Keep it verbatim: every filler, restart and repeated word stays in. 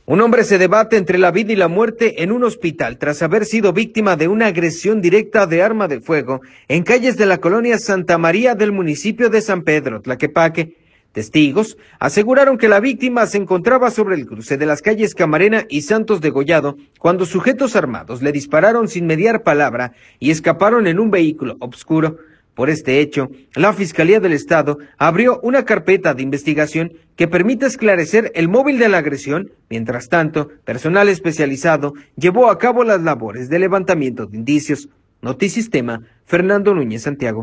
Un hombre se debate entre la vida y la muerte en un hospital tras haber sido víctima de una agresión directa de arma de fuego en calles de la colonia Santa María del municipio de San Pedro, Tlaquepaque. Testigos aseguraron que la víctima se encontraba sobre el cruce de las calles Camarena y Santos de Gollado cuando sujetos armados le dispararon sin mediar palabra y escaparon en un vehículo obscuro. Por este hecho, la Fiscalía del Estado abrió una carpeta de investigación que permite esclarecer el móvil de la agresión. Mientras tanto, personal especializado llevó a cabo las labores de levantamiento de indicios. Notisistema, Fernando Núñez Santiago.